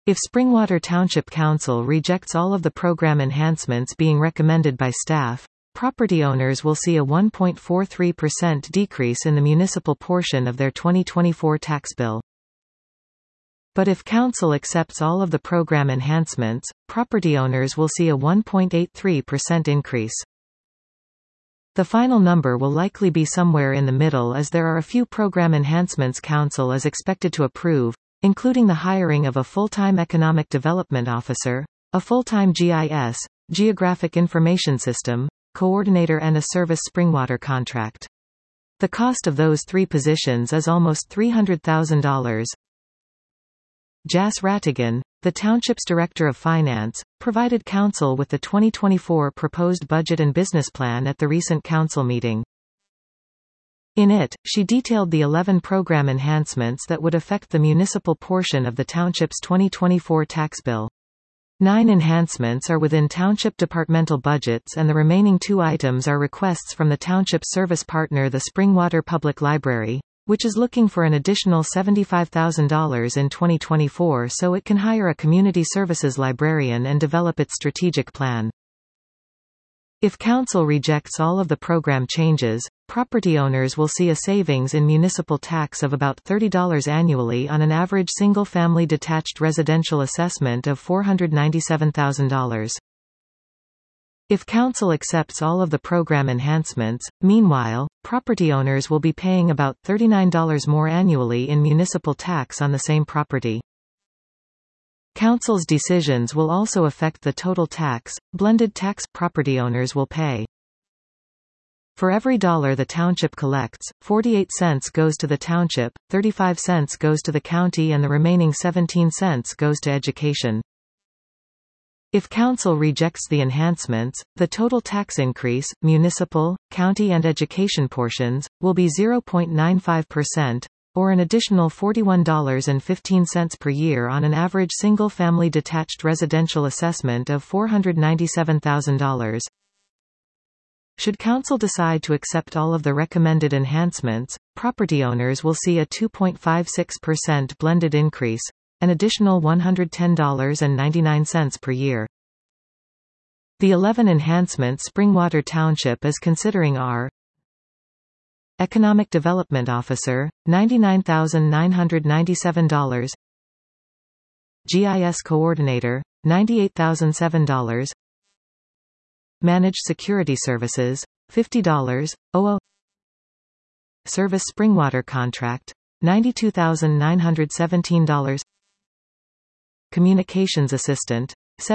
If Springwater Township Council rejects all of the program enhancements being recommended by staff, property owners will see a 1.43% decrease in the municipal portion of their 2024 tax bill. But if Council accepts all of the program enhancements, property owners will see a 1.83% increase. The final number will likely be somewhere in the middle, as there are a few program enhancements Council is expected to approve, including the hiring of a full-time Economic Development Officer, a full-time GIS, Geographic Information System, coordinator and a service Springwater contract. The cost of those three positions is almost $300,000. Jas Ratigan, the township's Director of Finance, provided Council with the 2024 proposed budget and business plan at the recent Council meeting. In it, she detailed the 11 program enhancements that would affect the municipal portion of the township's 2024 tax bill. 9 enhancements are within township departmental budgets, and the remaining 2 items are requests from the township service partner, the Springwater Public Library, which is looking for an additional $75,000 in 2024 so it can hire a community services librarian and develop its strategic plan. If Council rejects all of the program changes, property owners will see a savings in municipal tax of about $30 annually on an average single-family detached residential assessment of $497,000. If Council accepts all of the program enhancements, meanwhile, property owners will be paying about $39 more annually in municipal tax on the same property. Council's decisions will also affect the total tax, blended tax, property owners will pay. For every dollar the township collects, 48 cents goes to the township, 35 cents goes to the county, and the remaining 17 cents goes to education. If Council rejects the enhancements, the total tax increase, municipal, county and education portions, will be 0.95%, or an additional $41.15 per year on an average single-family detached residential assessment of $497,000. Should Council decide to accept all of the recommended enhancements, property owners will see a 2.56% blended increase, an additional $110.99 per year. The 11 enhancements Springwater Township is considering are: Economic Development Officer, $99,997. GIS Coordinator, $98,007. Managed Security Services, $50. OO Service Springwater Contract, $92,917. Communications Assistant,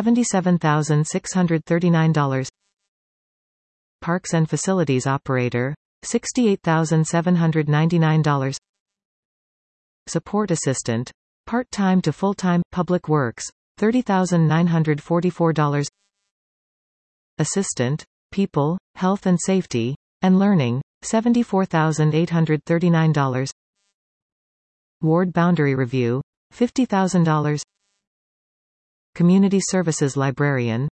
$77,639. Parks and Facilities Operator, $68,799. Support Assistant, part-time to full-time, Public Works, $30,944. Assistant, People, Health and Safety, and Learning, $74,839. Ward Boundary Review, $50,000. Community Services Librarian,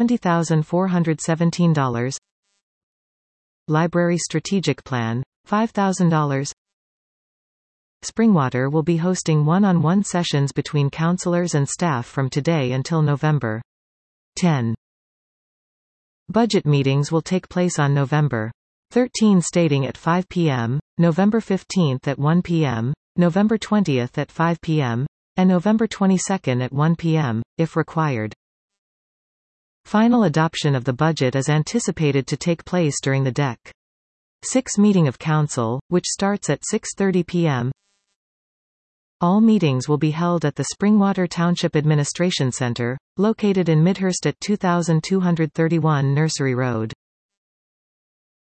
$70,417. Library Strategic Plan, $5,000. Springwater will be hosting one-on-one sessions between counselors and staff from today until November 10. Budget meetings will take place on November 13 starting at 5 p.m., November 15 at 1 p.m., November 20 at 5 p.m., and November 22 at 1 p.m., if required. Final adoption of the budget is anticipated to take place during the DEC 6 meeting of Council, which starts at 6:30 p.m. All meetings will be held at the Springwater Township Administration Center, located in Midhurst at 2231 Nursery Road.